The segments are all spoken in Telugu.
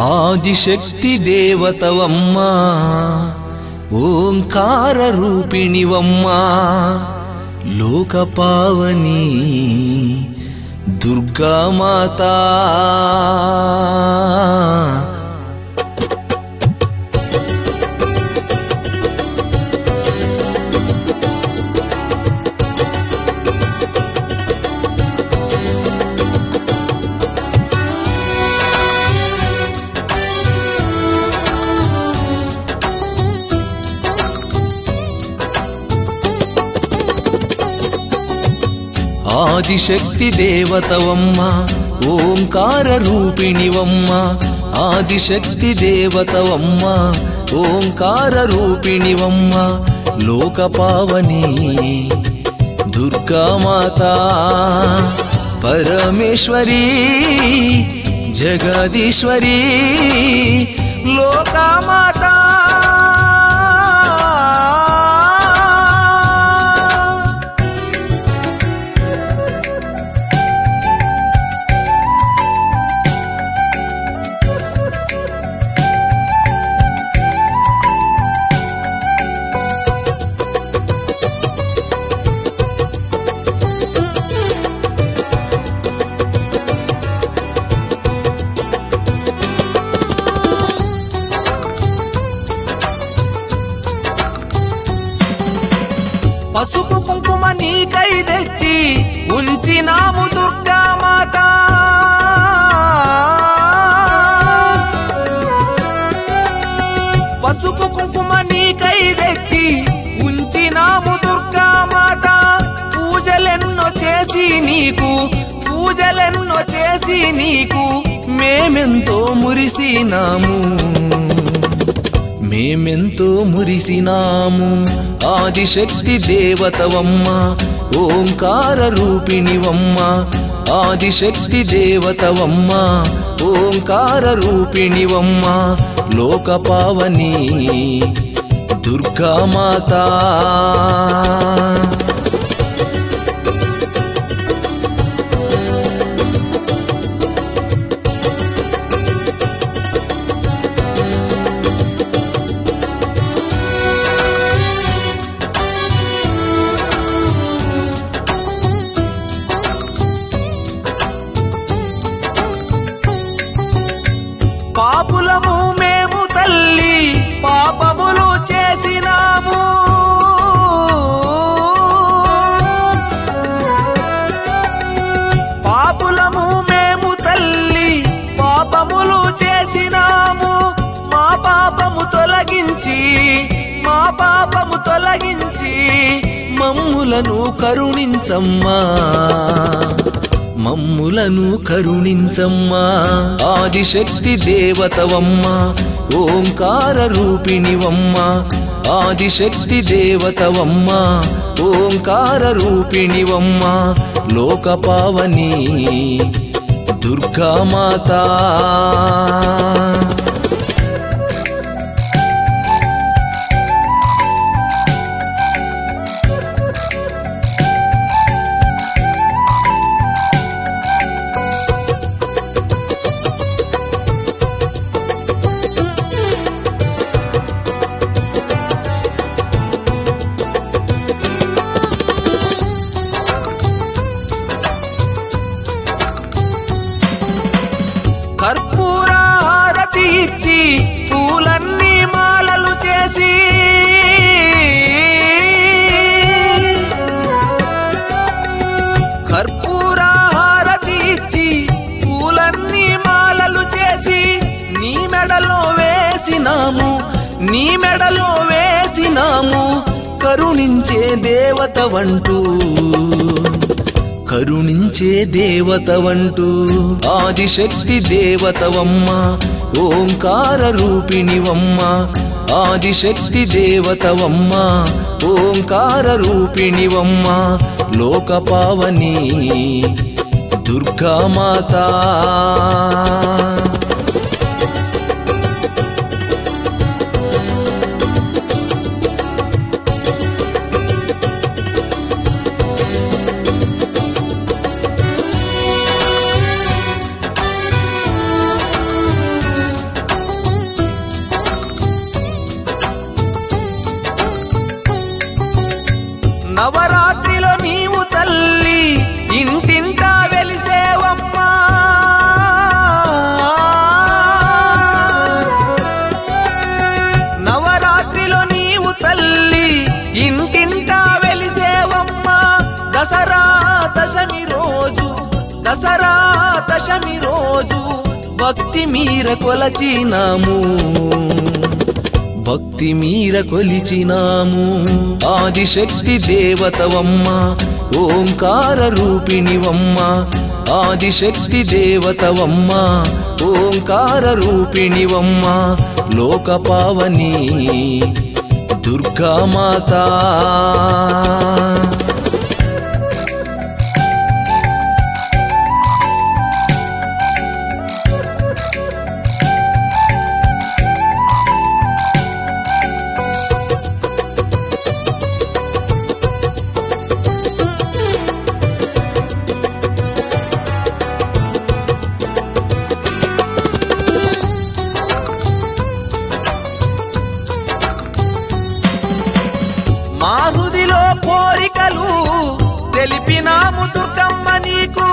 ఆదిశక్తి దేవతవమ్మా ఓంకార రూపిణివమ్మా లోకపావని దుర్గామాతా ఆదిశక్తి దేవతవమ్మా ఓంకార రూపిణివమ్మా ఆదిశక్తి దేవతవమ్మా ఓంకార రూపిణివమ్మా లోకపావని దుర్గామాతా పరమేశ్వరీ జగదీశ్వరీ లోకమాతా పసుపు కుంకుమ నీకై తెచ్చి ఉంచినాము దుర్గామాత పసుపు కుంకుమ నీకై తెచ్చి ఉంచినాము దుర్గామాత పూజలెన్నో చేసి నీకు మేమెంతో మురిసినాము ఆదిశక్తి దేవతవమ్మా ఓంకార రూపిణివమ్మా ఆదిశక్తి దేవతవమ్మా ఓంకార రూపిణివమ్మా లోకపావని దుర్గామాతా పాపులము మేము తల్లి పాపములు చేసినాము పాపులము మేము తల్లి పాపములు చేసినాము మా పాపము తొలగించి మమ్ములను కరుణించమ్మా ఆదిశక్తి దేవతవమ్మా ఓంకార రూపిణివమ్మా ఆదిశక్తి దేవతవమ్మా ఓంకార రూపిణివమ్మా లోకపావని దుర్గామాతా కర్పూర హారతి ఇచ్చి పూలన్నీ మాలలు చేసి కర్పూర హారతి ఇచ్చి పూలన్నీ మాలలు చేసి నీ మెడలో వేసినాము కరుణించే దేవతవంటూ ఆదిశక్తి దేవతవమ్మా ఓంకార రూపిణివమ్మా ఆదిశక్తి దేవతవమ్మా ఓంకార రూపిణివమ్మా లోకపావని దుర్గామాతా కొలచినాము భక్తి మీర కొలిచినాము ఆదిశక్తి దేవతవమ్మ ఓంకార రూపిణివమ్మ ఆదిశక్తి దేవతవమ్మ ఓంకార రూపిణివమ్మ లోకపావని దుర్గామాతా మా హృదిలో కోరికలు తెలిపినాము దుర్గమ్మ నీకు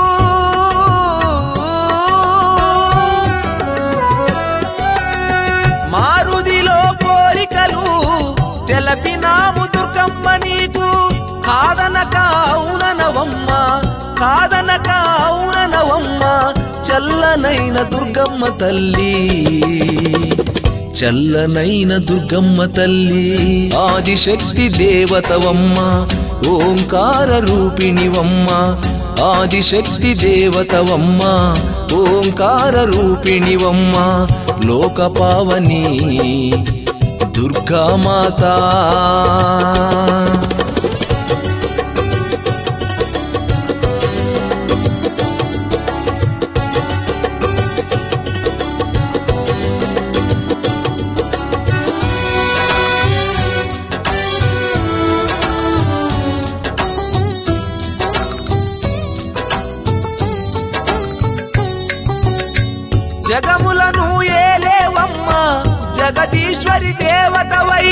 మా హృదిలో కోరికలు తెలిపినాము దుర్గమ్మ నీకు కాదనక అవుననవమ్మ కాదనక అవుననవమ్మ చల్లనైన దుర్గమ్మ తల్లి చల్లనైన దుర్గమ్మ తల్లి ఆదిశక్తి దేవతవమ్మ ఓంకార రూపిణివమ్మ ఆదిశక్తి దేవతవమ్మ ఓంకార రూపిణివమ్మ లోకపావని దుర్గామాతా జగములను ఏలేవమ్మ జగదీశ్వరి దేవతవై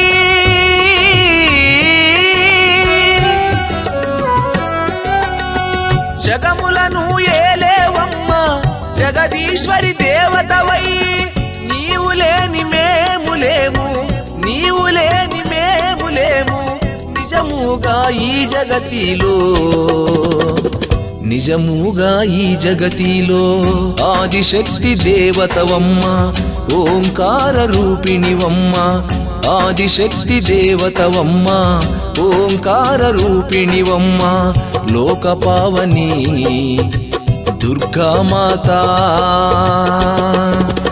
జగములను ఏలేవమ్మ జగదీశ్వరి దేవతవై నీవు లేని మేము లేము నీవు లేని మేము లేము నిజముగా ఈ జగతిలో నిజముగా ఈ జగతిలో ఆదిశక్తి దేవతవమ్మ ఓంకార రూపిణివమ్మ ఆదిశక్తి దేవతవమ్మ ఓంకార రూపిణివమ్మ లోకపావని దుర్గామాతా